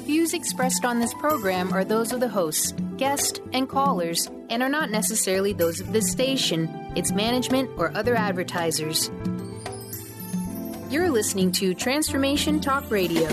Views expressed on this program are those of the hosts, guests, and callers, and are not necessarily those of this station, its management, or other advertisers. You're listening to Transformation Talk Radio.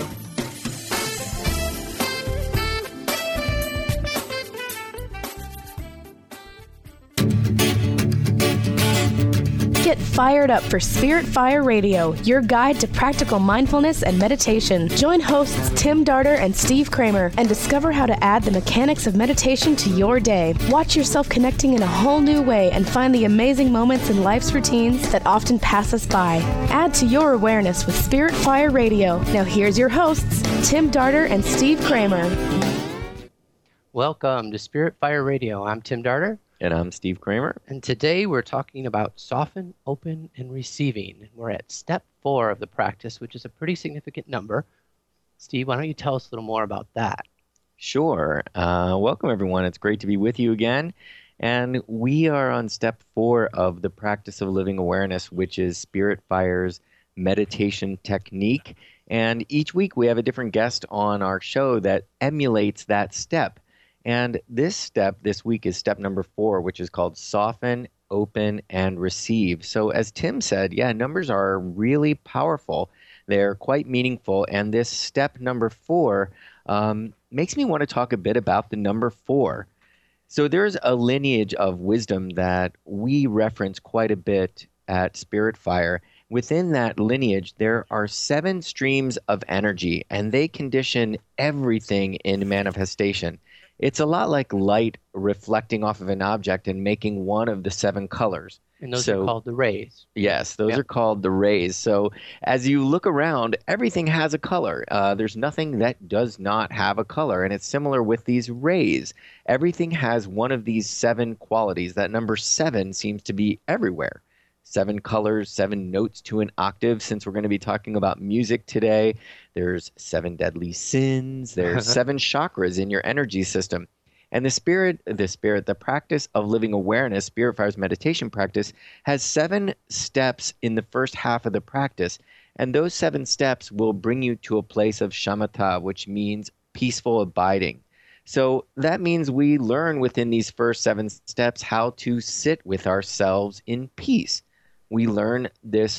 Get fired up for Spirit Fire Radio, your guide to practical mindfulness and meditation. Join hosts Tim Darter and Steve Kramer and discover how to add the mechanics of meditation to your day. Watch yourself connecting in a whole new way and find the amazing moments in life's routines that often pass us by. Add to your awareness with Spirit Fire Radio. Now here's your hosts, Tim Darter and Steve Kramer. Welcome to Spirit Fire Radio. I'm Tim Darter. And I'm Steve Kramer. And today we're talking about soften, open, and receiving. We're at step 4 of the practice, which is a pretty significant number. Steve, why don't you tell us a little more about that? Sure. Welcome, everyone. It's great to be with you again. And we are on step 4 of the practice of living awareness, which is Spirit Fire's meditation technique. And each week we have a different guest on our show that emulates that step. And this step this week is step number 4, which is called soften, open, and receive. So as Tim said, numbers are really powerful. They're quite meaningful. And this step number 4 makes me want to talk a bit about the number 4. So there's a lineage of wisdom that we reference quite a bit at Spirit Fire. Within that lineage, there are 7 streams of energy, and they condition everything in manifestation. It's a lot like light reflecting off of an object and making one of the 7 colors. And those are called the rays. Yes, those are called the rays. So as you look around, everything has a color. There's nothing that does not have a color. And it's similar with these rays. Everything has one of these 7 qualities. That number 7 seems to be everywhere. 7 colors, 7 notes to an octave. Since we're going to be talking about music today, there's 7 deadly sins. There's 7 chakras in your energy system. And the practice of living awareness, Spirit Fire's meditation practice, has 7 steps in the first half of the practice. And those 7 steps will bring you to a place of shamatha, which means peaceful abiding. So that means we learn within these first 7 steps how to sit with ourselves in peace. We learn this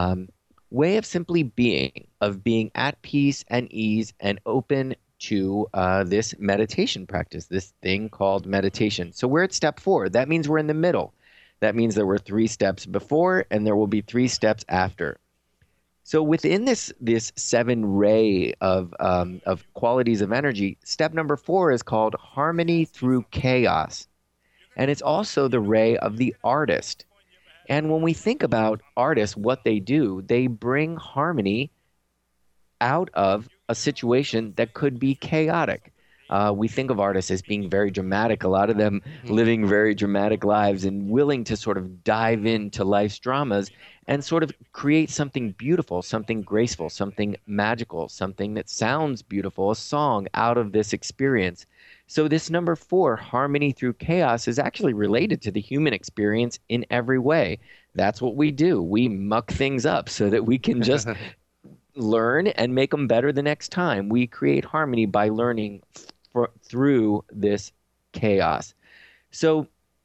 way of simply being, of being at peace and ease and open to this meditation practice, this thing called meditation. So we're at step 4. That means we're in the middle. That means there were 3 steps before and there will be 3 steps after. So within this 7 ray of qualities of energy, step number 4 is called harmony through chaos. And it's also the ray of the artist. And when we think about artists, what they do, they bring harmony out of a situation that could be chaotic. We think of artists as being very dramatic, a lot of them living very dramatic lives and willing to sort of dive into life's dramas and sort of create something beautiful, something graceful, something magical, something that sounds beautiful, a song out of this experience. So this number 4, harmony through chaos, is actually related to the human experience in every way. That's what we do. We muck things up so that we can just learn and make them better the next time. We create harmony by learning through this chaos. So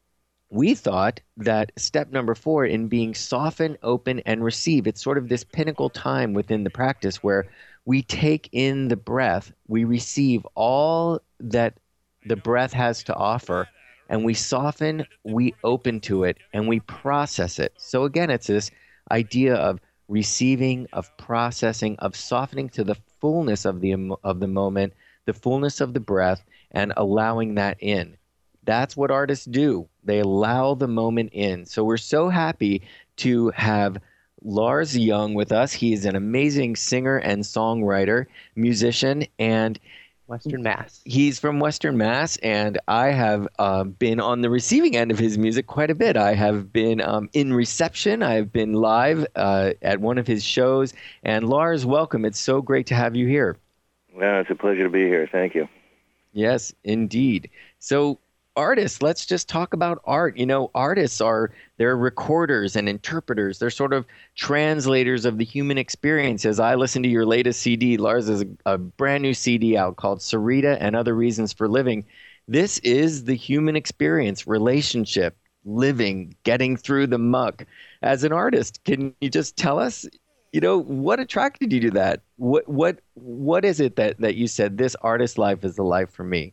we thought that step number 4 in being soften, open, and receive, it's sort of this pinnacle time within the practice where we take in the breath, we receive all that the breath has to offer, and we soften, we open to it, and we process it. So again, it's this idea of receiving, of processing, of softening to the fullness of the moment, the fullness of the breath, and allowing that in. That's what artists do. They allow the moment in. So we're so happy to have Lars Young with us. He is an amazing singer and songwriter, musician, and Western Mass. He's from Western Mass, and I have been on the receiving end of his music quite a bit. I have been in reception. I've been live at one of his shows. And Lars, welcome. It's so great to have you here. Well, it's a pleasure to be here. Thank you. Yes, indeed. So artists, let's just talk about art. Artists they're recorders and interpreters. They're sort of translators of the human experience. As I listen to your latest CD, Lars has a brand new CD out called Sarita and Other Reasons for Living. This is the human experience, relationship, living, getting through the muck. As an artist, can you just tell us, what attracted you to that? What is it that you said, this artist life is the life for me?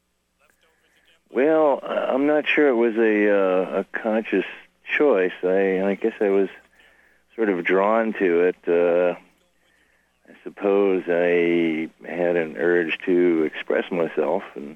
Well, I'm not sure it was a conscious choice. I guess I was sort of drawn to it. I suppose I had an urge to express myself, and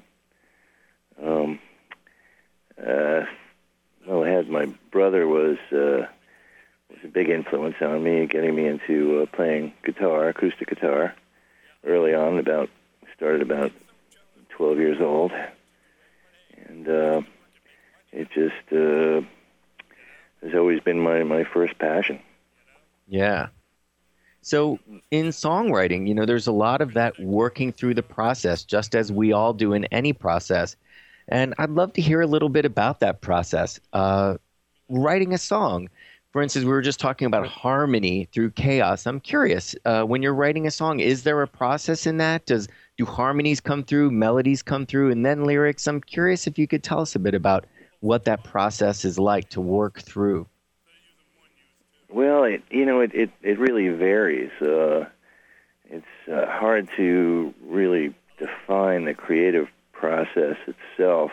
my brother was a big influence on me, getting me into playing guitar, acoustic guitar, early on. Started about 12 years old. And it just has always been my first passion. Yeah. So in songwriting, there's a lot of that working through the process, just as we all do in any process. And I'd love to hear a little bit about that process. Writing a song. For instance, we were just talking about harmony through chaos. I'm curious, when you're writing a song, is there a process in that? Do harmonies come through, melodies come through, and then lyrics? I'm curious if you could tell us a bit about what that process is like to work through. Well, it really varies. It's hard to really define the creative process itself.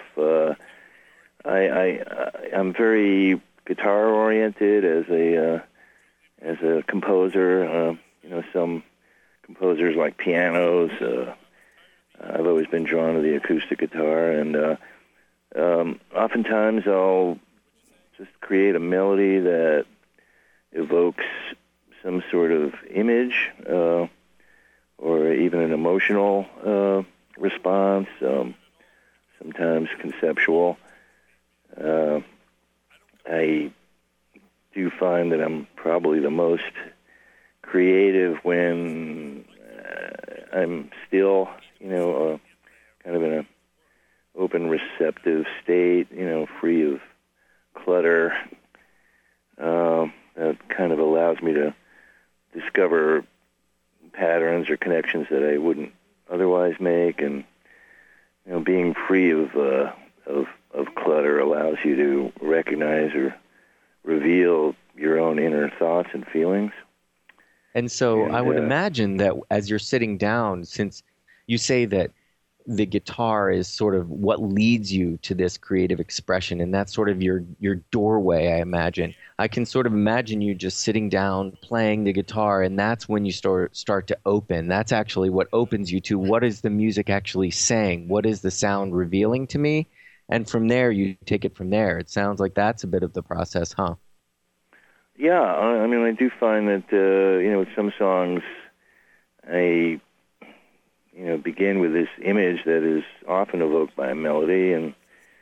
I'm very guitar oriented as a composer. Some composers like pianos. I've always been drawn to the acoustic guitar, and oftentimes I'll just create a melody that evokes some sort of image or even an emotional response, sometimes conceptual. I do find that I'm probably the most creative when I'm still, kind of in an open, receptive state, free of clutter. That kind of allows me to discover patterns or connections that I wouldn't otherwise make, and being free of clutter allows you to recognize or reveal your own inner thoughts and feelings. And so I would imagine that as you're sitting down, since you say that the guitar is sort of what leads you to this creative expression, and that's sort of your doorway, I imagine. I can sort of imagine you just sitting down, playing the guitar, and that's when you start to open. That's actually what opens you to what is the music actually saying? What is the sound revealing to me? And from there, you take it from there. It sounds like that's a bit of the process, huh? Yeah, I do find that, with some songs, I begin with this image that is often evoked by a melody, and,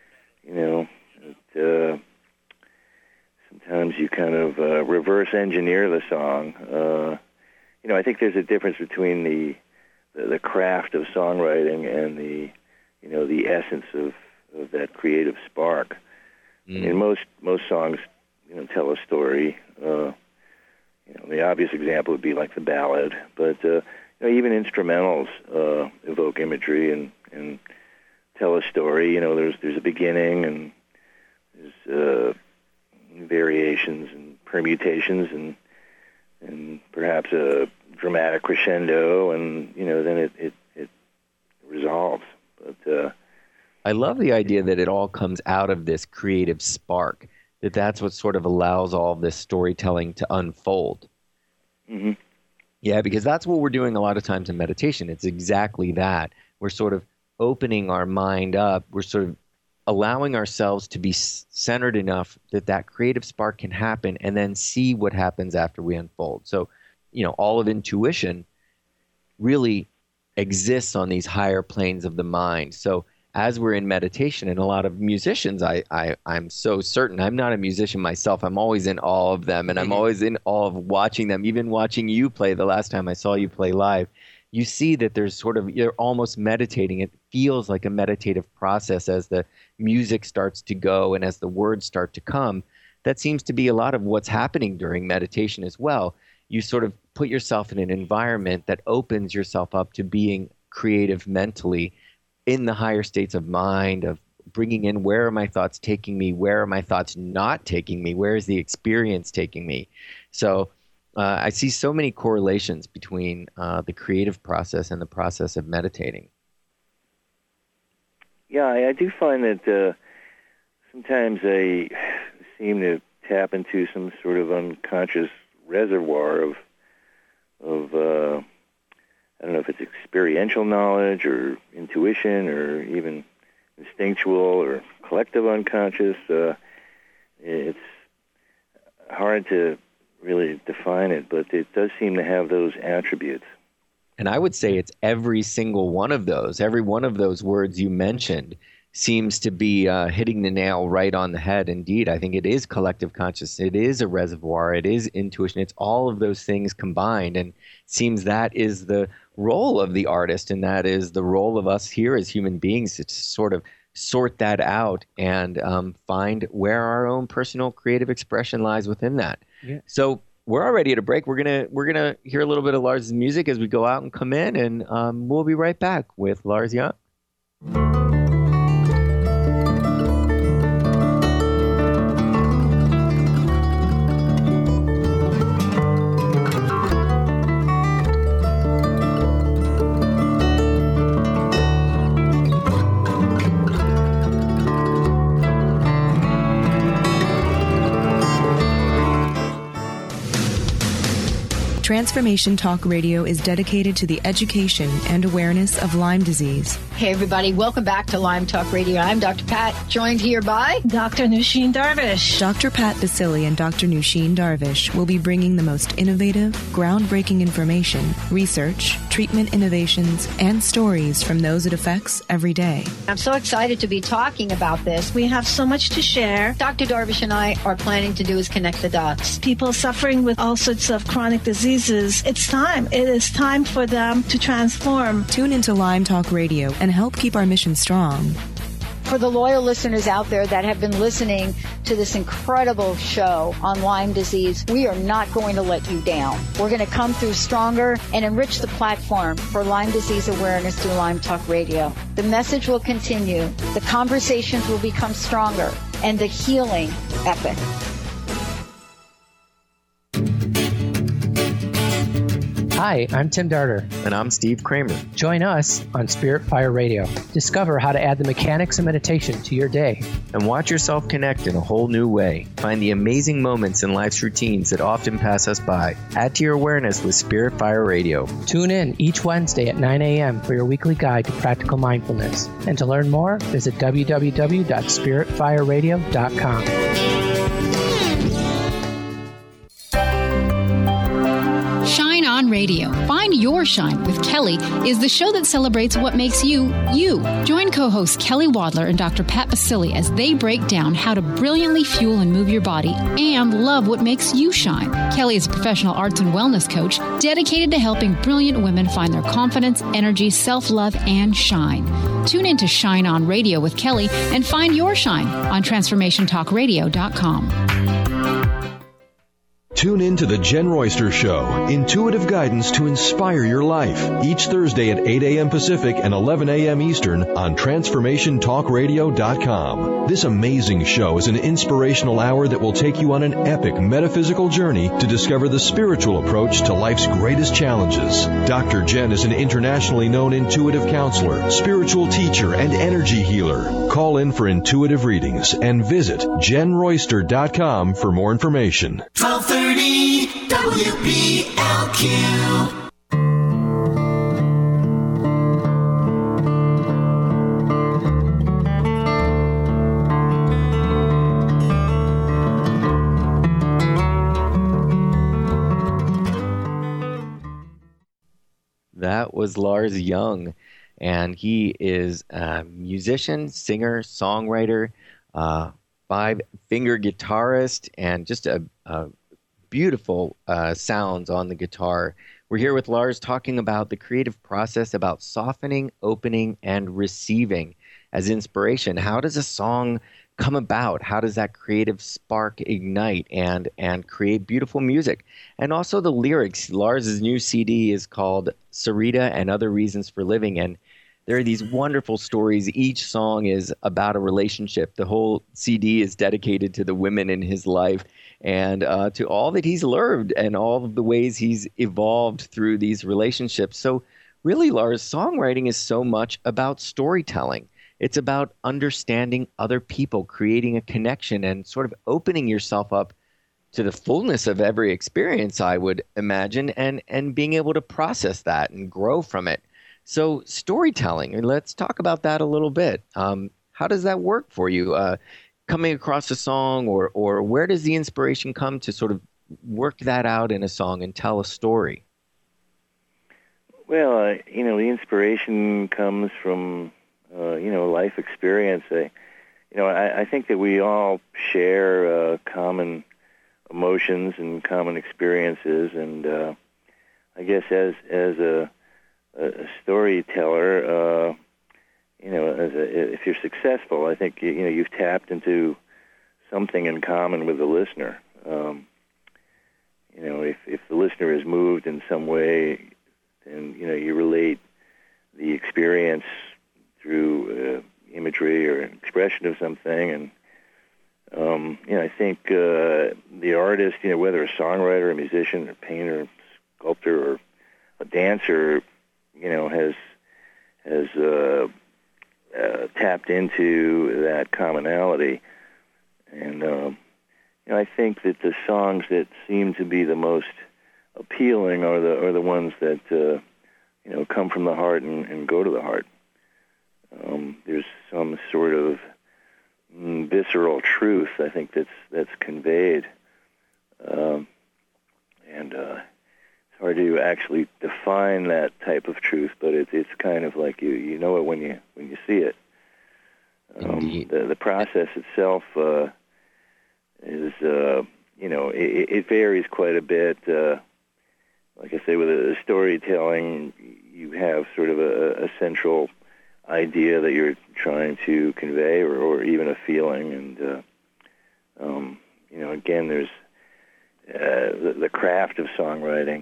sometimes you kind of reverse engineer the song. I think there's a difference between the craft of songwriting and the essence of that creative spark. Mm. And most songs, tell a story. The obvious example would be like the ballad, but even instrumentals evoke imagery and tell a story. There's a beginning, and there's variations and permutations, and perhaps a dramatic crescendo, and then it resolves. But I love the idea that it all comes out of this creative spark. That's what sort of allows all of this storytelling to unfold. Mm-hmm. Yeah, because that's what we're doing a lot of times in meditation. It's exactly that. We're sort of opening our mind up. We're sort of allowing ourselves to be centered enough that creative spark can happen, and then see what happens after we unfold. So, all of intuition really exists on these higher planes of the mind. So as we're in meditation, and a lot of musicians, I'm so certain, I'm not a musician myself, I'm always in awe of them, and I'm always in awe of watching them, even watching you play the last time I saw you play live. you see that there's sort of, you're almost meditating. It feels like a meditative process as the music starts to go and as the words start to come. That seems to be a lot of what's happening during meditation as well. You sort of put yourself in an environment that opens yourself up to being creative mentally in the higher states of mind, of bringing in, where are my thoughts taking me? Where are my thoughts not taking me? Where is the experience taking me? So I see so many correlations between the creative process and the process of meditating. Yeah, I do find that sometimes I seem to tap into some sort of unconscious reservoir of I don't know if it's experiential knowledge or intuition or even instinctual or collective unconscious. It's hard to really define it, but it does seem to have those attributes. And I would say it's every single one of those. Every one of those words you mentioned seems to be hitting the nail right on the head. Indeed, I think it is collective consciousness. It is a reservoir. It is intuition. It's all of those things combined. And it seems that is the role of the artist, and that is the role of us here as human beings, to sort of sort that out and find where our own personal creative expression lies within that. Yeah. So we're already at a break. We're gonna hear a little bit of Lars' music as we go out and come in, and we'll be right back with Lars Young. Transformation Talk Radio is dedicated to the education and awareness of Lyme disease. Hey, everybody. Welcome back to Lyme Talk Radio. I'm Dr. Pat, joined here by Dr. Nusheen Darvish. Dr. Pat Baccili and Dr. Nusheen Darvish will be bringing the most innovative, groundbreaking information, research, treatment innovations, and stories from those it affects every day. I'm so excited to be talking about this. We have so much to share. Dr. Darvish and I are planning to do is connect the dots. People suffering with all sorts of chronic diseases, it's time. It is time for them to transform. Tune into Lyme Talk Radio and help keep our mission strong. For the loyal listeners out there that have been listening to this incredible show on Lyme disease, we are not going to let you down. We're going to come through stronger and enrich the platform for Lyme disease awareness through Lyme Talk Radio. The message will continue, the conversations will become stronger, and the healing epic. Hi, I'm Tim Darter. And I'm Steve Kramer. Join us on Spirit Fire Radio. Discover how to add the mechanics of meditation to your day. And watch yourself connect in a whole new way. Find the amazing moments in life's routines that often pass us by. Add to your awareness with Spirit Fire Radio. Tune in each Wednesday at 9 a.m. for your weekly guide to practical mindfulness. And to learn more, visit www.spiritfireradio.com. On Radio. Find Your Shine with Kelly is the show that celebrates what makes you, you. Join co-hosts Kelly Wadler and Dr. Pat Baccili as they break down how to brilliantly fuel and move your body and love what makes you shine. Kelly is a professional arts and wellness coach dedicated to helping brilliant women find their confidence, energy, self-love, and shine. Tune in to Shine On Radio with Kelly and find Your Shine on TransformationTalkRadio.com. Tune in to The Jen Royster Show, intuitive guidance to inspire your life, each Thursday at 8 a.m. Pacific and 11 a.m. Eastern on TransformationTalkRadio.com. This amazing show is an inspirational hour that will take you on an epic metaphysical journey to discover the spiritual approach to life's greatest challenges. Dr. Jen is an internationally known intuitive counselor, spiritual teacher, and energy healer. Call in for intuitive readings and visit JenRoyster.com for more information. 1230 WBLQ. That was Lars Young, and he is a musician, singer, songwriter, five-finger guitarist, and just a beautiful sounds on the guitar We're here with Lars talking about the creative process, about softening, opening, and receiving as inspiration. How does a song come about? How does that creative spark ignite and create beautiful music? And also the lyrics. Lars's new CD is called Sarita and Other Reasons for Living, and there are these wonderful stories. Each song is about a relationship. The whole CD is dedicated to the women in his life and to all that he's learned and all of the ways he's evolved through these relationships. So really, Lars, songwriting is so much about storytelling. It's about understanding other people, creating a connection, and sort of opening yourself up to the fullness of every experience, I would imagine, and being able to process that and grow from it. So storytelling, and let's talk about that a little bit. How does that work for you? Coming across a song, or where does the inspiration come to sort of work that out in a song and tell a story? Well, the inspiration comes from, life experience. I think that we all share common emotions and common experiences, and I guess as a storyteller, if you're successful, I think you've tapped into something in common with the listener. If the listener is moved in some way, and you relate the experience through imagery or expression of something, and I think the artist, whether a songwriter, a musician, a painter, sculptor, or a dancer, has tapped into that commonality, and I think that the songs that seem to be the most appealing are the ones that come from the heart and go to the heart. There's some sort of visceral truth, I think, that's conveyed, and it's hard to actually define that type of truth, but it's kind of like you know it when you see it. The process itself is it varies quite a bit. Like I say, with a storytelling, you have sort of a central idea that you're trying to convey, or even a feeling, and again, there's the craft of songwriting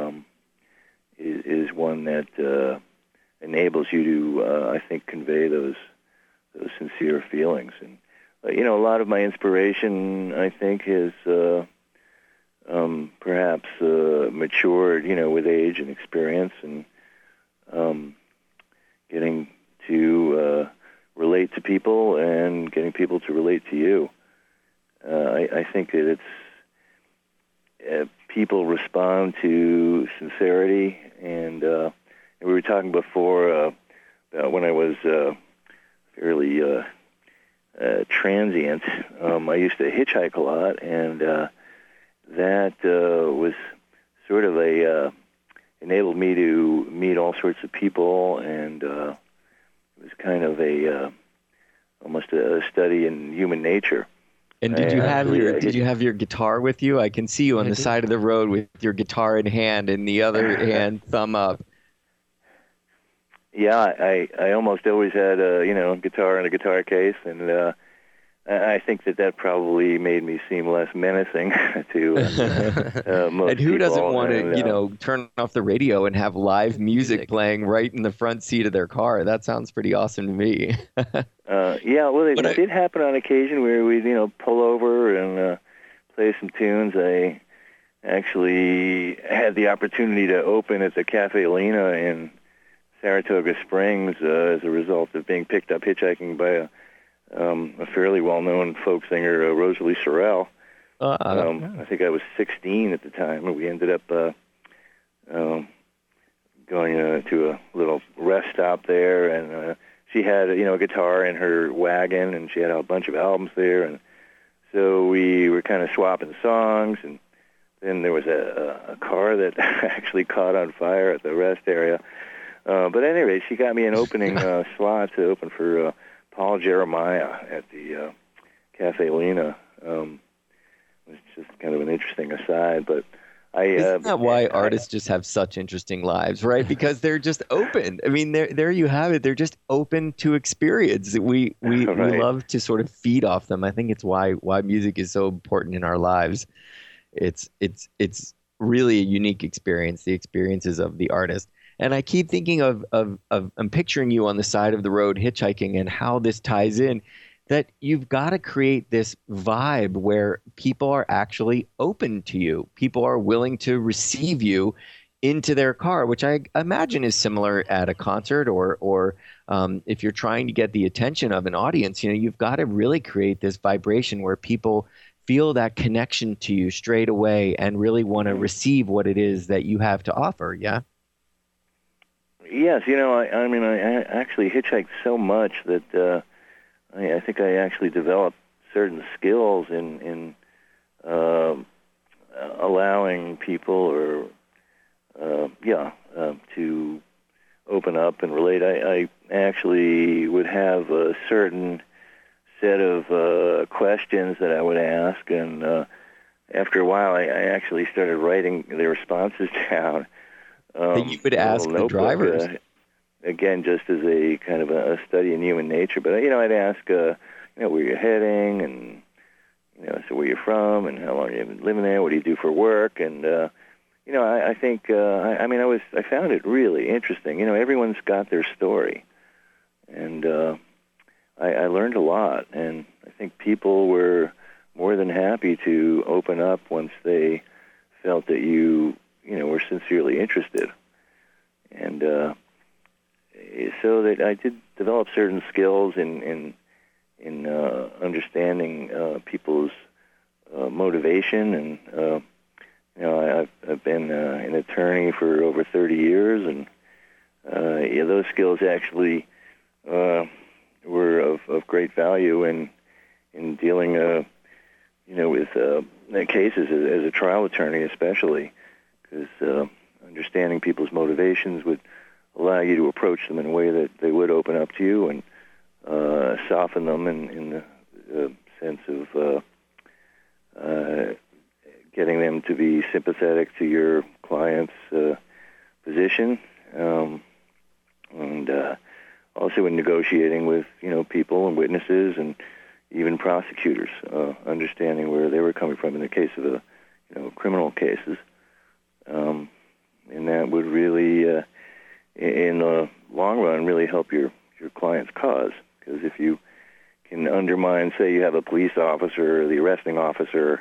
is one that enables you to, I think, convey those sincere feelings. And a lot of my inspiration, I think, is perhaps matured, with age and experience, and getting to relate to people and getting people to relate to you. I think that it's people respond to sincerity, and we were talking before about when I was fairly transient. I used to hitchhike a lot, and that was sort of enabled me to meet all sorts of people, and it was kind of almost a study in human nature. And did you have your guitar with you? I can see you on the side of the road with your guitar in hand and the other hand thumb up. Yeah, I almost always had a guitar in a guitar case, and I think that probably made me seem less menacing to most And who doesn't people. want to turn off the radio and have live music playing right in the front seat of their car? That sounds pretty awesome to me. Yeah, well, it did happen on occasion where we'd pull over and play some tunes. I actually had the opportunity to open at the Cafe Lena in Saratoga Springs as a result of being picked up hitchhiking by a fairly well-known folk singer, Rosalie Sorrell. I think I was 16 at the time, and we ended up going to a little rest stop there, and she had a guitar in her wagon, and she had a bunch of albums there, and so we were kind of swapping songs, and then there was a car that actually caught on fire at the rest area. But anyway, she got me an opening slot to open for Paul Jeremiah at the Cafe Lena. It was just kind of an interesting aside, but Isn't that why artists just have such interesting lives, right? Because they're just open. I mean, there you have it. They're just open to experience. We love to sort of feed off them. I think it's why music is so important in our lives. It's really a unique experience, the experiences of the artist. And I keep thinking of I'm picturing you on the side of the road hitchhiking and how this ties in. That you've got to create this vibe where people are actually open to you. People are willing to receive you into their car, which I imagine is similar at a concert or if you're trying to get the attention of an audience. You've got to really create this vibration where people feel that connection to you straight away and really want to receive what it is that you have to offer. Yeah. Yes, I actually hitchhiked so much that. I think I actually developed certain skills in allowing people to open up and relate. I actually would have a certain set of questions that I would ask, and after a while I actually started writing the responses down. That you would ask the drivers. Again, just as a kind of a study in human nature. But, I'd ask, where you're heading and, so where you're from and how long you've been living there, what do you do for work? And, I think, I found it really interesting. Everyone's got their story. And I learned a lot. And I think people were more than happy to open up once they felt that you were sincerely interested. And, so that I did develop certain skills in understanding people's motivation, and I've been an attorney for over 30 years, and those skills actually were of great value in dealing with cases as a trial attorney, especially because understanding people's motivations would allow you to approach them in a way that they would open up to you and soften them in the sense of getting them to be sympathetic to your client's position, and also in negotiating with people and witnesses and even prosecutors, understanding where they were coming from in the case of criminal cases, and that would really in the long run, really help your client's cause. Because if you can undermine, say you have a police officer or the arresting officer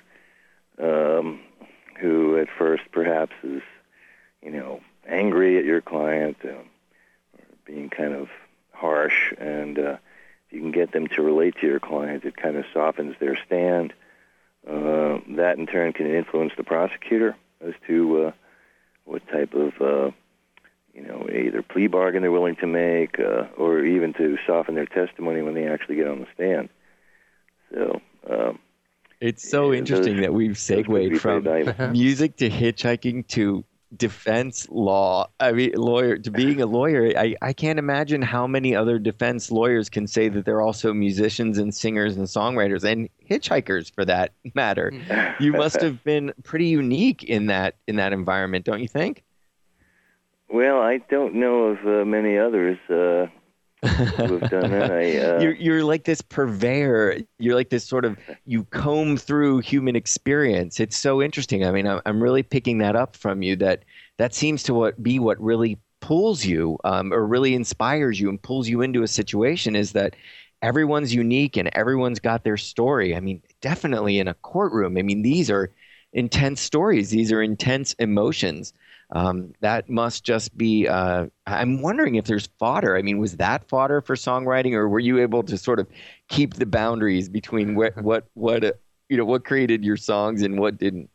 who at first perhaps is, angry at your client or being kind of harsh, and if you can get them to relate to your client, it kind of softens their stand. That in turn can influence the prosecutor as to what type of either plea bargain they're willing to make, or even to soften their testimony when they actually get on the stand. So it's so interesting that we've segued from music to hitchhiking to defense law. I mean, being a lawyer, I can't imagine how many other defense lawyers can say that they're also musicians and singers and songwriters and hitchhikers, for that matter. You must have been pretty unique in that environment, don't you think? Well, I don't know of many others who have done that. You're like this purveyor. You're like this sort of, you comb through human experience. It's so interesting. I mean, I'm really picking that up from you, that seems to be what really pulls you or really inspires you and pulls you into a situation, is that everyone's unique and everyone's got their story. I mean, definitely in a courtroom. I mean, these are intense stories. These are intense emotions. That must just be, I'm wondering if there's fodder. I mean, was that fodder for songwriting, or were you able to sort of keep the boundaries between what created your songs and what didn't?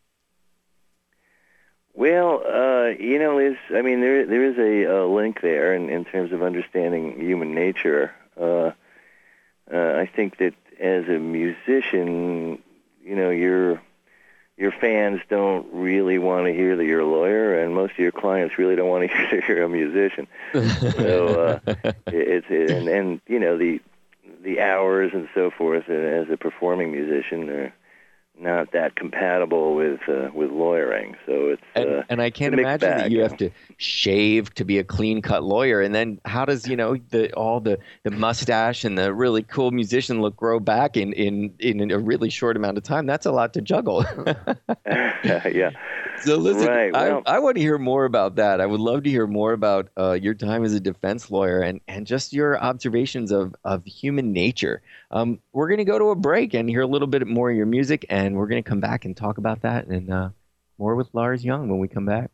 Well, Liz, I mean, there is a link there in terms of understanding human nature. I think that as a musician, your fans don't really want to hear that you're a lawyer, and most of your clients really don't want to hear that you're a musician. So the hours and so forth as a performing musician are not that compatible with lawyering. So it's and I can't a mixed imagine bag, that you have to shave to be a clean-cut lawyer, and then how does all the mustache and the really cool musician look grow back in a really short amount of time? That's a lot to juggle. Yeah. So listen, right, well, I want to hear more about that. I would love to hear more about your time as a defense lawyer and just your observations of human nature. We're going to go to a break and hear a little bit more of your music, and we're going to come back and talk about that and more with Lars Young when we come back.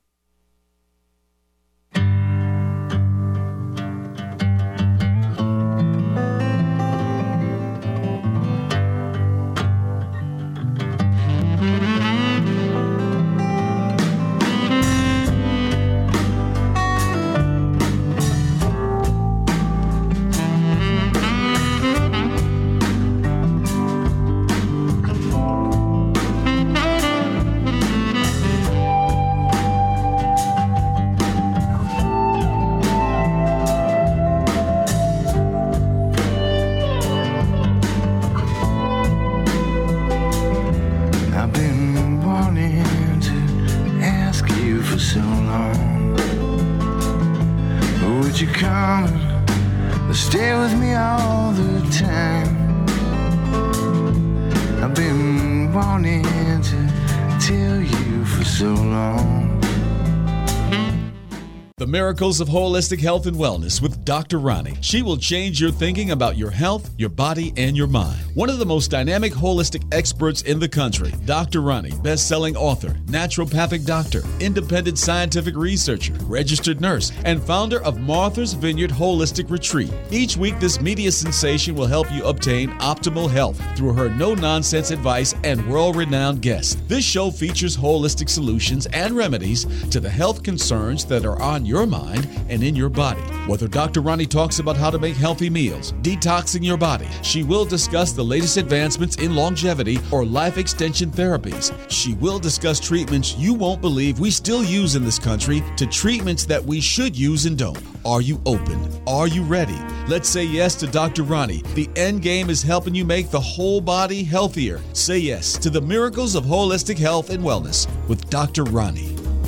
Miracles of Holistic Health and Wellness with Dr. Ronnie. She will change your thinking about your health, your body, and your mind. One of the most dynamic holistic experts in the country, Dr. Ronnie, best-selling author, naturopathic doctor, independent scientific researcher, registered nurse, and founder of Martha's Vineyard Holistic Retreat. Each week, this media sensation will help you obtain optimal health through her no-nonsense advice and world-renowned guests. This show features holistic solutions and remedies to the health concerns that are on your mind and in your body. Whether Dr. Ronnie talks about how to make healthy meals, detoxing your body, she will discuss the latest advancements in longevity or life extension therapies. She will discuss treatments you won't believe we still use in this country to treatments that we should use and don't. Are you open? Are you ready? Let's say yes to Dr. Ronnie. The end game is helping you make the whole body healthier. Say yes to the Miracles of Holistic Health and Wellness with Dr. Ronnie.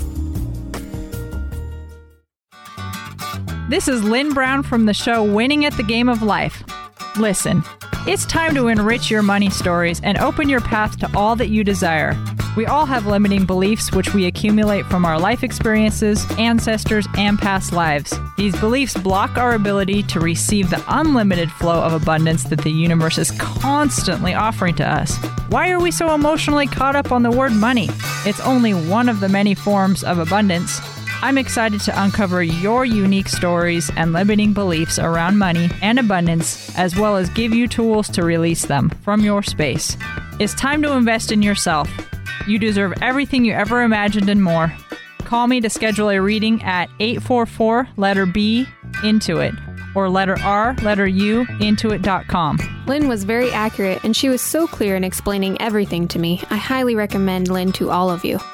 This is Lynn Brown from the show Winning at the Game of Life. Listen, it's time to enrich your money stories and open your path to all that you desire. We all have limiting beliefs which we accumulate from our life experiences, ancestors, and past lives. These beliefs block our ability to receive the unlimited flow of abundance that the universe is constantly offering to us. Why are we so emotionally caught up on the word money? It's only one of the many forms of abundance. I'm excited to uncover your unique stories and limiting beliefs around money and abundance, as well as give you tools to release them from your space. It's time to invest in yourself. You deserve everything you ever imagined and more. Call me to schedule a reading at 844 letter B Intuit or letter R letter U Intuit.com. Lynn was very accurate and she was so clear in explaining everything to me. I highly recommend Lynn to all of you.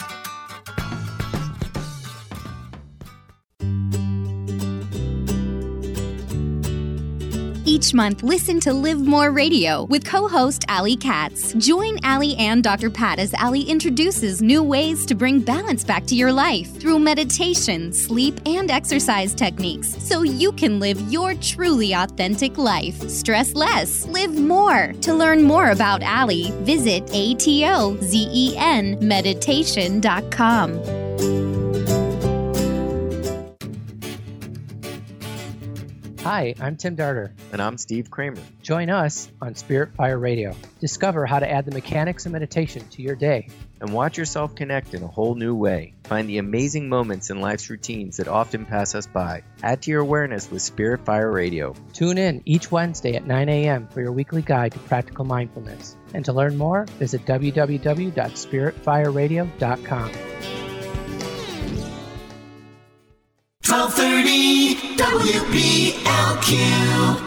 Each month, listen to Live More Radio with co-host Allie Katz. Join Allie and Dr. Pat as Allie introduces new ways to bring balance back to your life through meditation, sleep, and exercise techniques so you can live your truly authentic life. Stress less, live more. To learn more about Allie, visit ATOZENmeditation.com. Hi, I'm Tim Darter. And I'm Steve Kramer. Join us on Spirit Fire Radio. Discover how to add the mechanics of meditation to your day. And watch yourself connect in a whole new way. Find the amazing moments in life's routines that often pass us by. Add to your awareness with Spirit Fire Radio. Tune in each Wednesday at 9 a.m. for your weekly guide to practical mindfulness. And to learn more, visit www.spiritfireradio.com. 1230 WBLQ.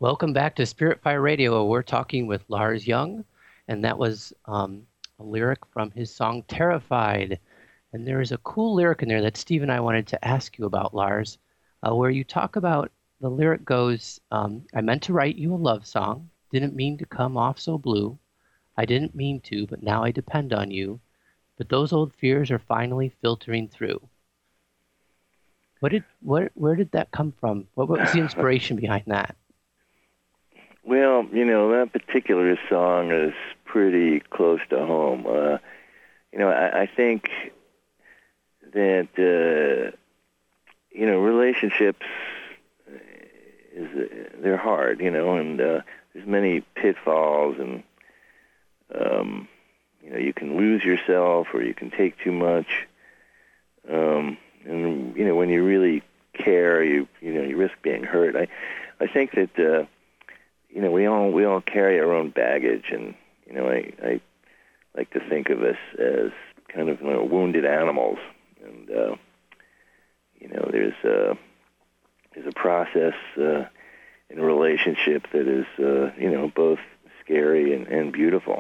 Welcome back to Spirit Fire Radio. We're talking with Lars Young, and that was a lyric from his song Terrified. And there is a cool lyric in there that Steve and I wanted to ask you about, Lars, where you talk about, the lyric goes, I meant to write you a love song, didn't mean to come off so blue. I didn't mean to, but now I depend on you. But those old fears are finally filtering through. Where did that come from? What was the inspiration behind that? Well, that particular song is pretty close to home. I think that, relationships, they're hard, and there's many pitfalls, and, you can lose yourself or you can take too much. And, when you really care, you risk being hurt. I think that, we all carry our own baggage, and I like to think of us as kind of wounded animals, and there's a process in a relationship that is both scary and beautiful.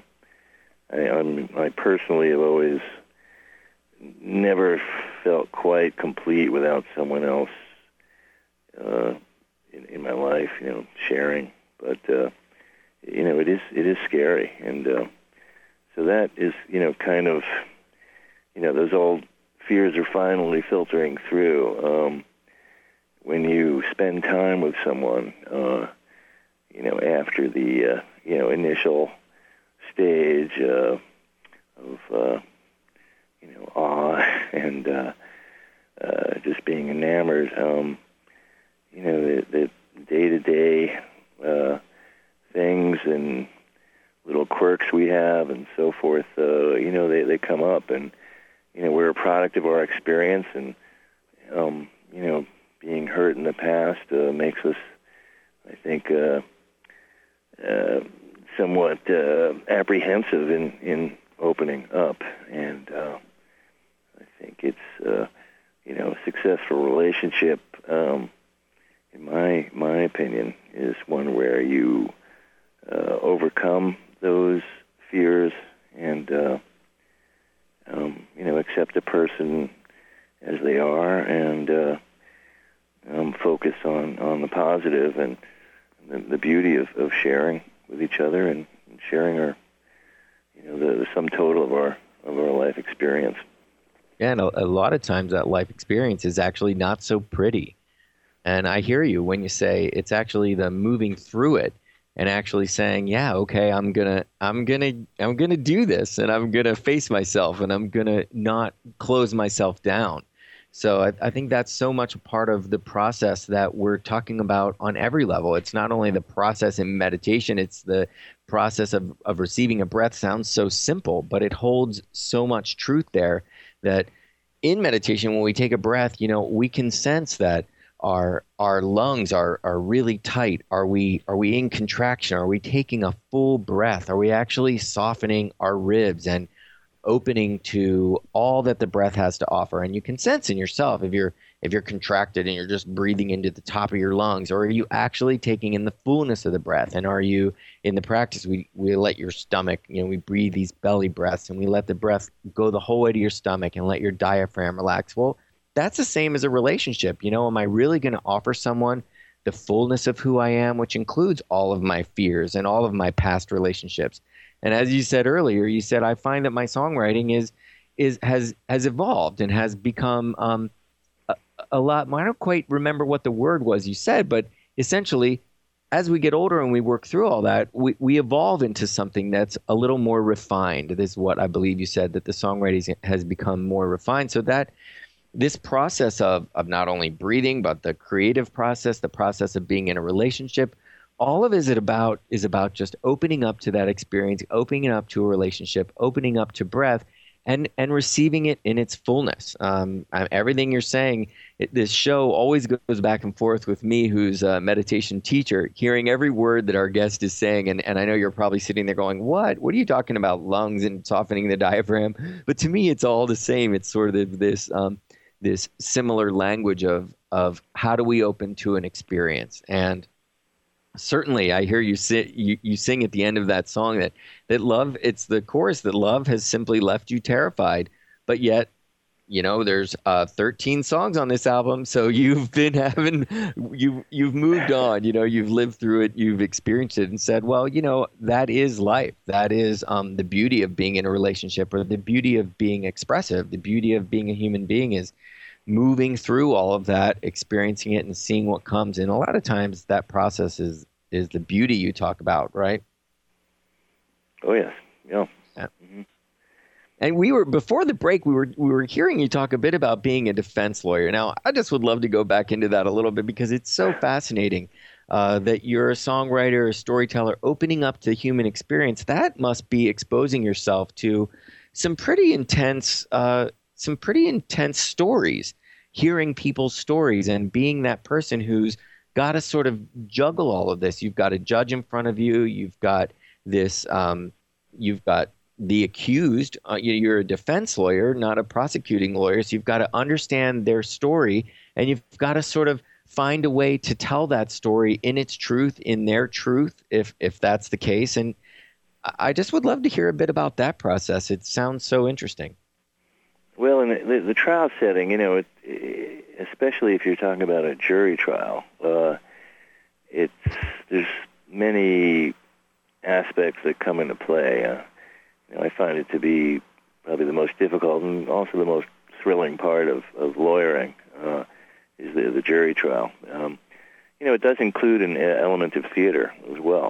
I personally have always never felt quite complete without someone else in my life, sharing. But it is scary, and so that is kind of those old fears are finally filtering through when you spend time with someone. After the initial stage of awe and just being enamored. The day-to-day things and little quirks we have and so forth, they come up, and we're a product of our experience, and being hurt in the past makes us, I think, somewhat apprehensive in opening up, and I think it's a successful relationship, in my opinion, is one where you overcome those fears and accept a person as they are, and focus on the positive and the beauty of sharing with each other and sharing our the sum total of our life experience. Yeah, and a lot of times that life experience is actually not so pretty. And I hear you when you say it's actually the moving through it and actually saying, yeah, okay, I'm gonna do this, and I'm gonna face myself, and I'm gonna not close myself down. So I think that's so much a part of the process that we're talking about on every level. It's not only the process in meditation, it's the process of receiving a breath. Sounds so simple, but it holds so much truth there that in meditation, when we take a breath, we can sense that our lungs are really tight. Are we in contraction? Are we taking a full breath? Are we actually softening our ribs and opening to all that the breath has to offer? And you can sense in yourself if you're contracted and you're just breathing into the top of your lungs, or are you actually taking in the fullness of the breath? And are you, in the practice, we let your stomach, we breathe these belly breaths, and we let the breath go the whole way to your stomach and let your diaphragm relax. Well, that's the same as a relationship. Am I really going to offer someone the fullness of who I am, which includes all of my fears and all of my past relationships? And as you said earlier, you said, I find that my songwriting has evolved and has become a lot. I don't quite remember what the word was you said, but essentially, as we get older and we work through all that, we evolve into something that's a little more refined. This is what I believe you said, that the songwriting has become more refined. So that this process of not only breathing, but the creative process, the process of being in a relationship, all of it is about just opening up to that experience, opening up to a relationship, opening up to breath, and receiving it in its fullness. Everything you're saying, this show always goes back and forth with me, who's a meditation teacher, hearing every word that our guest is saying. And I know you're probably sitting there going, what are you talking about, lungs and softening the diaphragm? But to me, it's all the same. It's sort of this similar language of how do we open to an experience. And Certainly, I hear you sing at the end of that song that love, it's the chorus, that love has simply left you terrified. But yet, there's 13 songs on this album, so you've been you've moved on, you've lived through it, you've experienced it and said, well, that is life. That is the beauty of being in a relationship, or the beauty of being expressive, the beauty of being a human being is moving through all of that, experiencing it and seeing what comes. And a lot of times that process is the beauty you talk about, right? Oh, yes. Yeah. Mm-hmm. And before the break, we were hearing you talk a bit about being a defense lawyer. Now, I just would love to go back into that a little bit, because it's so fascinating that you're a songwriter, a storyteller, opening up to human experience. That must be exposing yourself to some pretty intense stories, hearing people's stories and being that person who's got to sort of juggle all of this. You've got a judge in front of you. You've got this, you've got the accused. You're a defense lawyer, not a prosecuting lawyer. So you've got to understand their story, and you've got to sort of find a way to tell that story in its truth, in their truth, if that's the case. And I just would love to hear a bit about that process. It sounds so interesting. Well, in the trial setting, especially if you're talking about a jury trial, there's many aspects that come into play. I find it to be probably the most difficult and also the most thrilling part of lawyering is the jury trial. It does include an element of theater as well.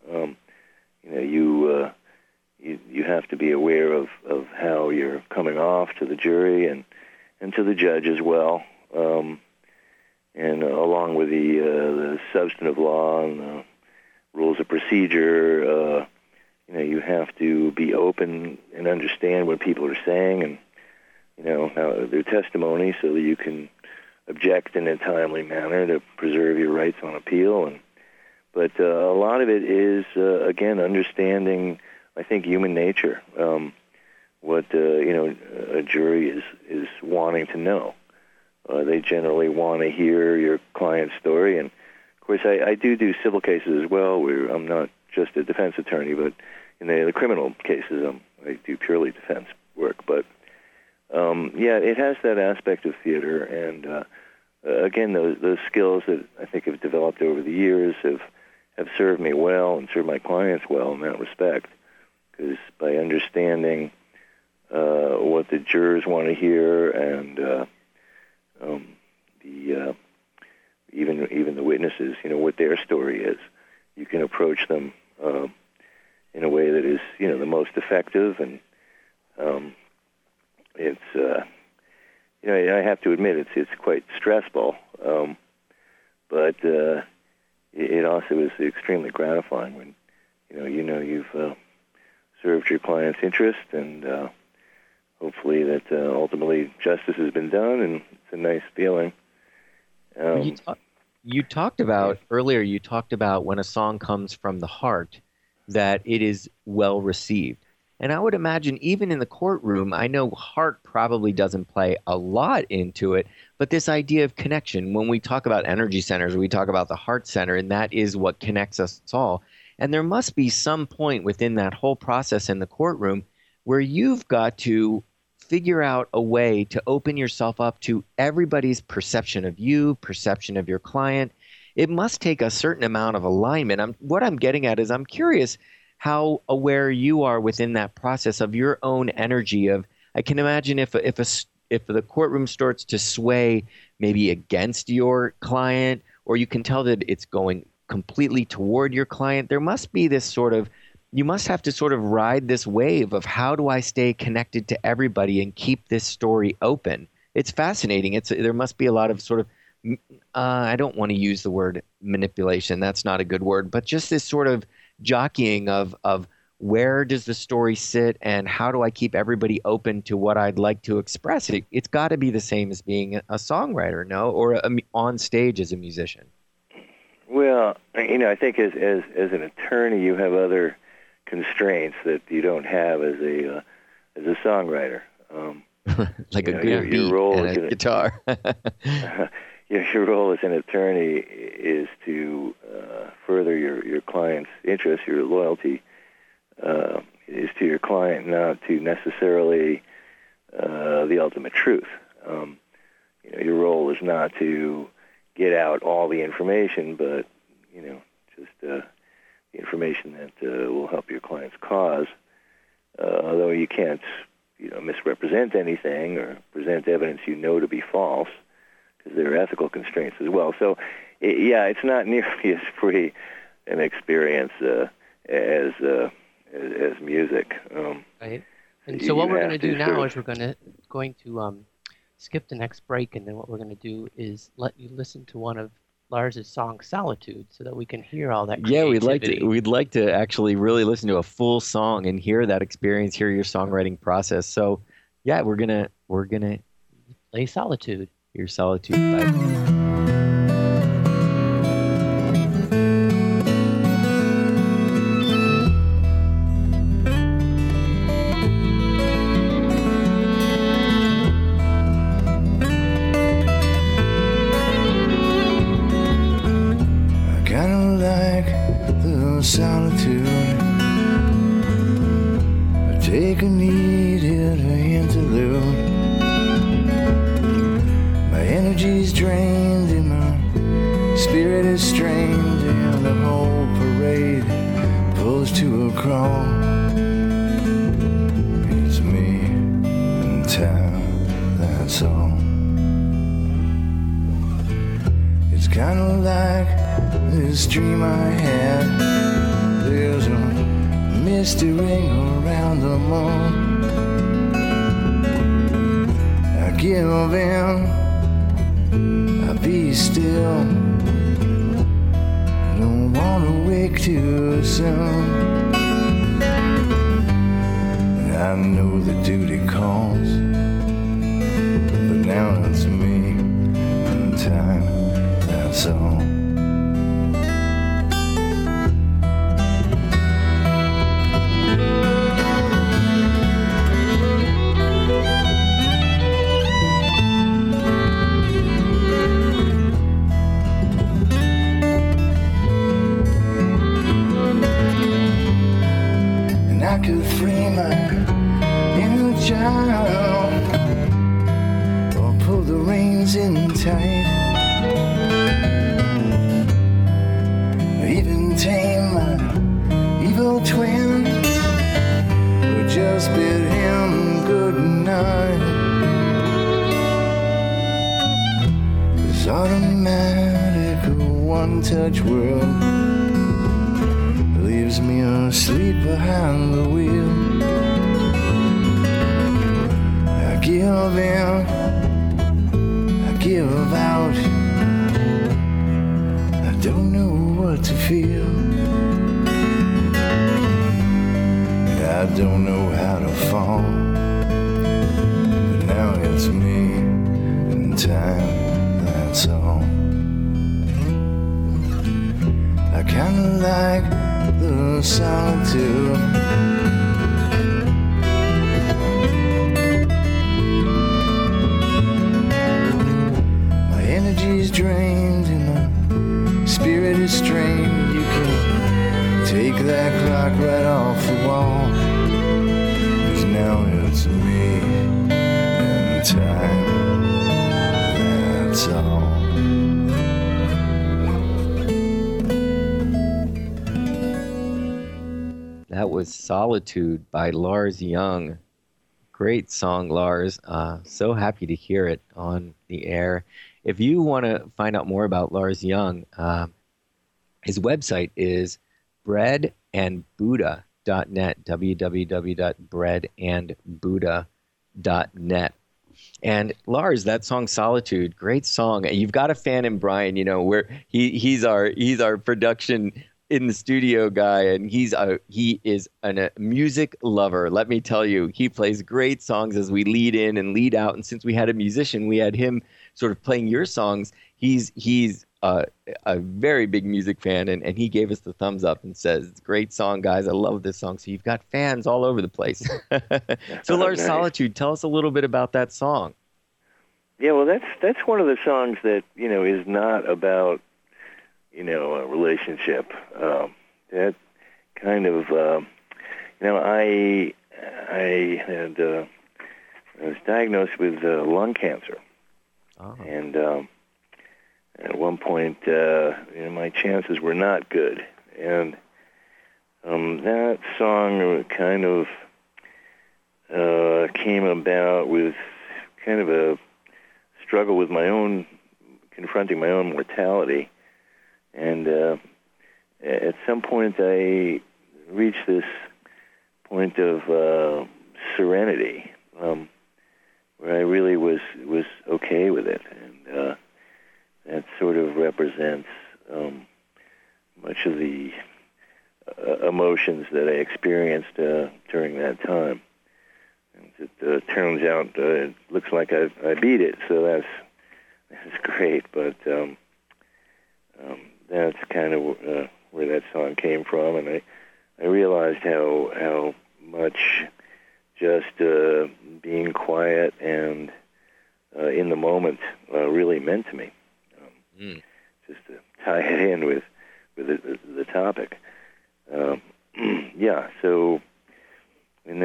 You have to be aware of how you're coming off to the jury and to the judge as well, and along with the substantive law and the rules of procedure. You have to be open and understand what people are saying and how their testimony, so that you can object in a timely manner to preserve your rights on appeal. But a lot of it is again understanding, I think, human nature, what a jury is wanting to know. They generally want to hear your client's story, and of course I do civil cases as well, where I'm not just a defense attorney, but in the criminal cases I do purely defense work. But it has that aspect of theater, and again, those skills that I think have developed over the years have served me well and served my clients well in that respect. Because by understanding what the jurors want to hear, and even the witnesses, what their story is, you can approach them in a way that is, the most effective. And it's, I have to admit it's quite stressful, but it also is extremely gratifying when you've served your client's interest, and hopefully that ultimately justice has been done, and it's a nice feeling. You talked about earlier, you talked about when a song comes from the heart, that it is well received. And I would imagine even in the courtroom, I know heart probably doesn't play a lot into it, but this idea of connection, when we talk about energy centers, we talk about the heart center, and that is what connects us all. And there must be some point within that whole process in the courtroom where you've got to figure out a way to open yourself up to everybody's perception of you, perception of your client. It must take a certain amount of alignment. What I'm getting at is I'm curious how aware you are within that process of your own energy. I can imagine if the courtroom starts to sway maybe against your client, or you can tell that it's going completely toward your client, there must be this you must have to sort of ride this wave of how do I stay connected to everybody and keep this story open. It's fascinating. There must be a lot of sort of, I don't want to use the word manipulation. That's not a good word, but just this sort of jockeying of where does the story sit and how do I keep everybody open to what I'd like to express. It's got to be the same as being a songwriter, no? Or on stage as a musician. Well, I think as an attorney, you have other constraints that you don't have as a songwriter. Like a good beat role and a guitar. your role as an attorney is to further your client's interest, your loyalty is to your client, not to necessarily the ultimate truth. Your role is not to get out all the information, but just the information that will help your client's cause. Although you can't, misrepresent anything or present evidence to be false, because there are ethical constraints as well. So, it's not nearly as free an experience as music. Right. And so what we're going to do now is we're going to skip the next break, and then what we're going to do is let you listen to one of Lars's song "Solitude," so that we can hear all that creativity. Yeah, we'd like to actually really listen to a full song and hear that experience, hear your songwriting process. So, yeah, we're gonna play "Solitude." Here's "Solitude" by solitude. I take a needed interlude. My energy's drained and my spirit is strained, and the whole parade pulls to a crawl. It's me and time, that's all. It's kind of like this dream I had. There's a misty ring around the moon. I give in, I be still. I don't wanna wake too soon. I know the duty calls, but now it's me and time, that's all. I could free my inner child, or pull the reins in tight, or even tame my evil twin, or just bid him good night. This automatic one-touch world leaves me asleep behind the wheel. I give in, I give out. I don't know what to feel. I don't know how to fall. But now it's me and time, that's all. I kinda like the solitude. My energy's drained and my spirit is strained. You can take that clock right off the wall, 'cause now it's me and time, that's all. That was "Solitude" by Lars Young. Great song, Lars. So happy to hear it on the air. If you want to find out more about Lars Young, his website is breadandbuddha.net, www.breadandbuddha.net. And Lars, that song "Solitude," great song. You've got a fan in Brian, where he's our production in the studio guy, and he is a music lover. Let me tell you, he plays great songs as we lead in and lead out. And since we had a musician, we had him sort of playing your songs. He's a very big music fan, and he gave us the thumbs up and says, "Great song, guys. I love this song." So you've got fans all over the place. So Lars, "Solitude," tell us a little bit about that song. Yeah, well, that's one of the songs that is not about a relationship. That kind of I was diagnosed with lung cancer, and at one point my chances were not good, and that song kind of came about with kind of a struggle with confronting my own mortality. And at some point I reached this point of serenity, where I really was okay with it. And that sort of represents much of the emotions that I experienced during that time. And it turns out it looks like I beat it, so that's great. But that's kind of where that song came from, and I realized how much just being quiet and in the moment really meant to me. Just to tie it in with the topic. Yeah, so and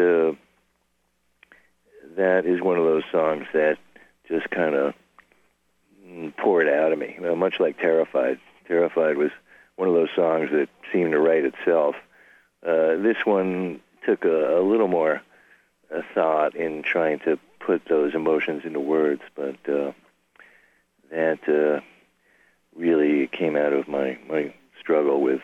that is one of those songs that just kind of poured out of me, much like Terrified. Terrified was one of those songs that seemed to write itself. This one took a little more thought in trying to put those emotions into words, but that really came out of my struggle with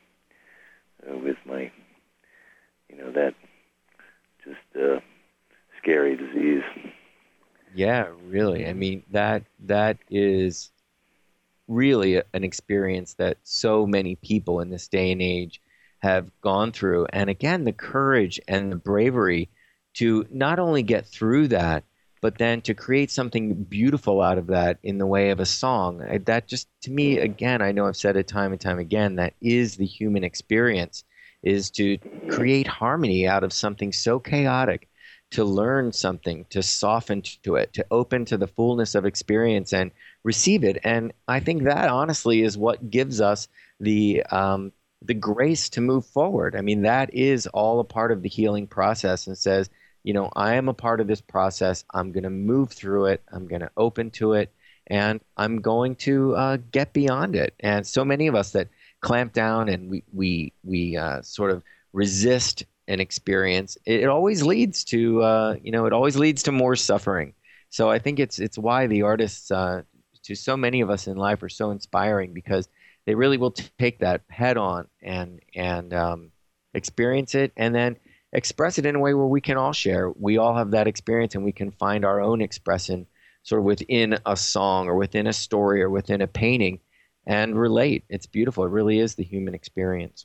my, that just scary disease. Yeah, really. I mean, that is really an experience that so many people in this day and age have gone through. And again, the courage and the bravery to not only get through that, but then to create something beautiful out of that in the way of a song. That just, to me, again, I know I've said it time and time again, that is the human experience, is to create harmony out of something so chaotic, to learn something, to soften to it, to open to the fullness of experience and receive it. And I think that honestly is what gives us the grace to move forward. I mean, that is all a part of the healing process, and says, I am a part of this process. I'm going to move through it. I'm going to open to it, and I'm going to get beyond it. And so many of us that clamp down and we sort of resist an experience, it always leads to it always leads to more suffering. So I think it's why the artists to so many of us in life are so inspiring, because they really will take that head on and experience it, and then express it in a way where we can all share. We all have that experience, and we can find our own expression sort of within a song or within a story or within a painting and relate. It's beautiful. It really is the human experience.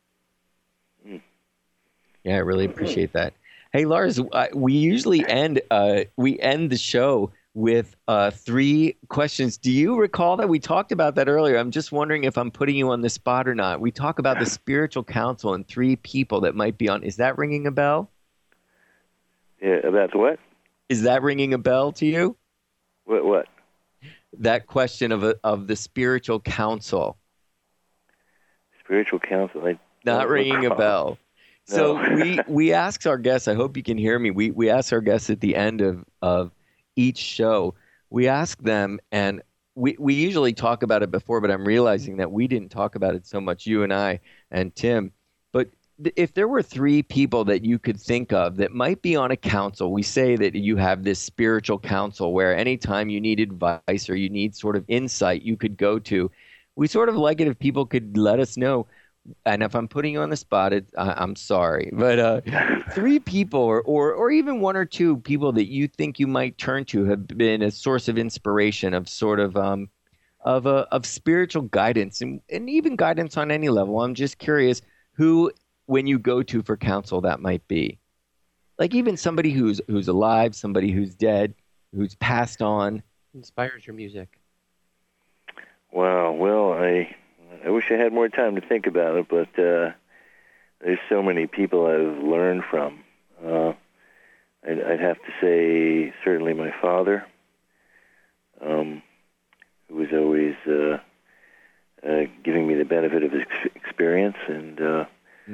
Yeah, I really appreciate that. Hey, Lars, we usually end the show with 3 questions. Do you recall that we talked about that earlier? I'm just wondering if I'm putting you on the spot or not. We talk about the spiritual council and 3 people that might be on. Is that ringing a bell? Yeah, about what? Is that ringing a bell to you? What? That question of the spiritual council. Spiritual council? Not ringing a bell. No. So we ask our guests, I hope you can hear me, we ask our guests at the end of each show, we ask them, and we usually talk about it before, but I'm realizing that we didn't talk about it so much, you and I and Tim. But if there were 3 people that you could think of that might be on a council, we say that you have this spiritual council where anytime you need advice or you need sort of insight you could go to. We sort of like it if people could let us know. And if I'm putting you on the spot, I'm sorry. But 3 people or even 1 or 2 people that you think you might turn to have been a source of inspiration, of sort of spiritual guidance and even guidance on any level. I'm just curious who, when you go to for counsel, that might be. Like even somebody who's alive, somebody who's dead, who's passed on. Inspires your music. Wow. Well, I wish I had more time to think about it, but there's so many people I've learned from. I'd have to say certainly my father, who was always giving me the benefit of his experience, and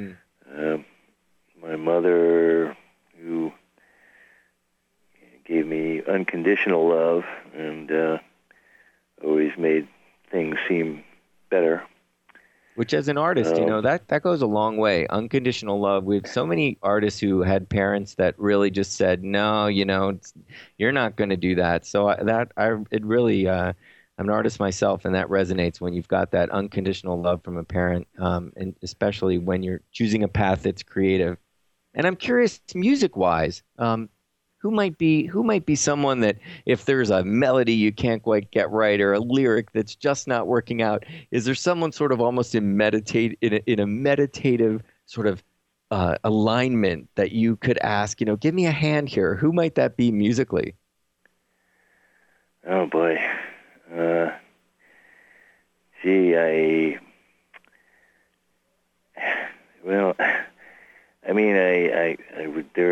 my mother, who gave me unconditional love and always made things seem better. Which, as an artist, that goes a long way. Unconditional love. We have so many artists who had parents that really just said, no, you're not going to do that. So I'm an artist myself, and that resonates when you've got that unconditional love from a parent, and especially when you're choosing a path that's creative. And I'm curious, music-wise, who might be someone that, if there's a melody you can't quite get right or a lyric that's just not working out, is there someone sort of almost in a meditative sort of alignment that you could ask, give me a hand here? Who might that be musically? Oh boy, there are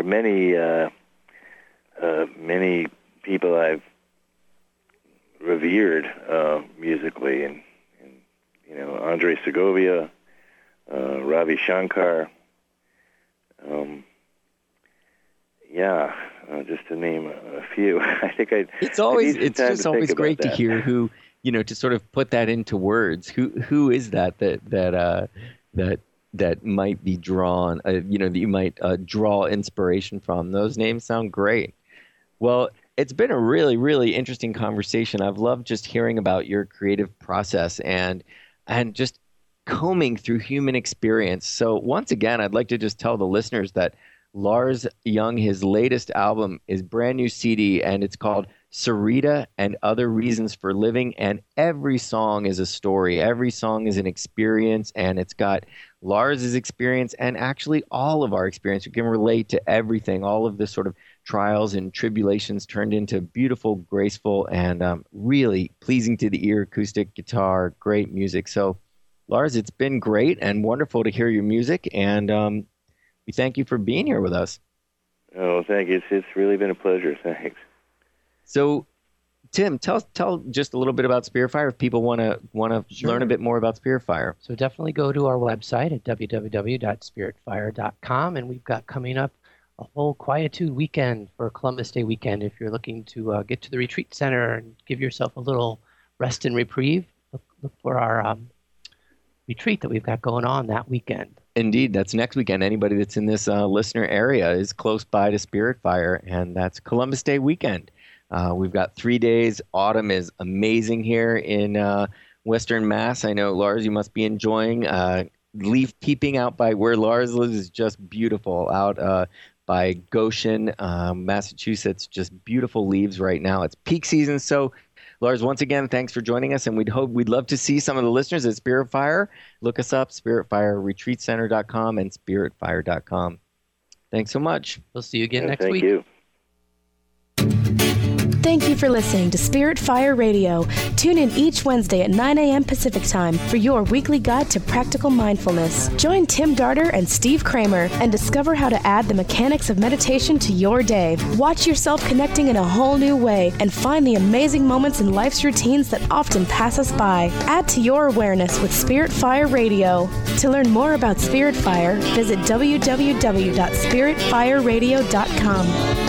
many people I've revered musically, and Andre Segovia, Ravi Shankar, just to name a few. I think it's just always great to hear who, to sort of put that into words. Who is that might be drawn, that you might draw inspiration from? Those names sound great. Well, it's been a really, really interesting conversation. I've loved just hearing about your creative process and just combing through human experience. So once again, I'd like to just tell the listeners that Lars Young, his latest album is brand new CD, and it's called Sarita and Other Reasons for Living. And every song is a story. Every song is an experience, and it's got Lars's experience and actually all of our experience. We can relate to everything, all of the sort of trials and tribulations turned into beautiful, graceful, and really pleasing to the ear acoustic guitar, great music. So, Lars, it's been great and wonderful to hear your music, and we thank you for being here with us. Oh, thank you. It's really been a pleasure. Thanks. So, Tim, tell just a little bit about Spiritfire if people want to learn a bit more about Spiritfire. So definitely go to our website at www.spiritfire.com, and we've got coming up a whole Quietude weekend for Columbus Day weekend. If you're looking to get to the retreat center and give yourself a little rest and reprieve, look for our retreat that we've got going on that weekend. Indeed, that's next weekend. Anybody that's in this listener area is close by to Spiritfire, and that's Columbus Day weekend. We've got 3 days. Autumn is amazing here in Western Mass. I know, Lars, you must be enjoying leaf peeping out by where Lars lives is just beautiful. Out by Goshen, Massachusetts, just beautiful leaves right now. It's peak season. So, Lars, once again, thanks for joining us, and we'd love to see some of the listeners at Spiritfire. Look us up, SpiritfireRetreatCenter.com and SpiritFire.com. Thanks so much. We'll see you again next week. Thank you. Thank you for listening to Spiritfire Radio. Tune in each Wednesday at 9 a.m. Pacific Time for your weekly guide to practical mindfulness. Join Tim Darter and Steve Kramer and discover how to add the mechanics of meditation to your day. Watch yourself connecting in a whole new way and find the amazing moments in life's routines that often pass us by. Add to your awareness with Spiritfire Radio. To learn more about Spiritfire, visit www.spiritfireradio.com.